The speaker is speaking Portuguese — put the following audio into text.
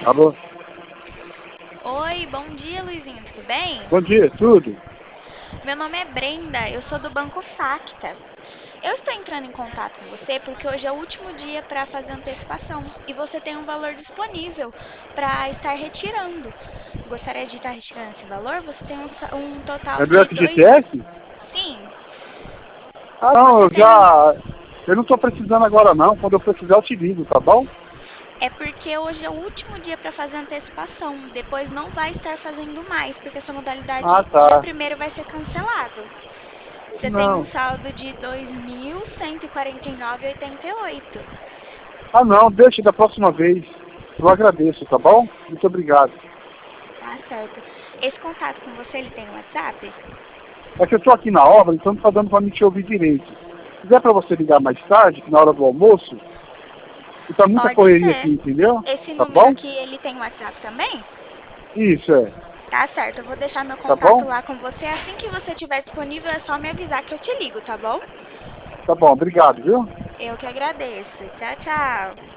Alô? Oi, bom dia, Luizinho, tudo bem? Bom dia, tudo? Meu nome é Brenda, eu sou do Banco Facta. Eu estou entrando em contato com você porque hoje é o último dia para fazer antecipação e você tem um valor disponível para estar retirando. Gostaria de estar retirando esse valor? Você tem um total É do de dois... FGTS? Sim, Ah, não, você eu tem um... já... Eu não tô precisando agora não, quando eu precisar eu te ligo, tá bom? É porque hoje é o último dia para fazer antecipação. Depois não vai estar fazendo mais, porque essa Ah, modalidade dia tá. primeiro vai ser cancelado. Você tem um Não. saldo de 2.149,88. Ah, não, deixa da próxima vez. Eu agradeço, tá bom? Muito obrigado. Tá certo. Esse contato com você, ele tem WhatsApp? É que eu tô aqui na obra, então não tá dando pra me te ouvir direito. Se quiser pra você ligar mais tarde, na hora do almoço, e tá muita Pode correria aqui, ser. entendeu? Esse Tá número bom? aqui, ele tem WhatsApp também? Isso, é. Tá certo. Eu vou deixar meu Tá contato bom? lá com você. Assim que você estiver disponível, é só me avisar que eu te ligo, tá bom? Tá bom, obrigado, viu? Eu que agradeço. Tchau, tchau.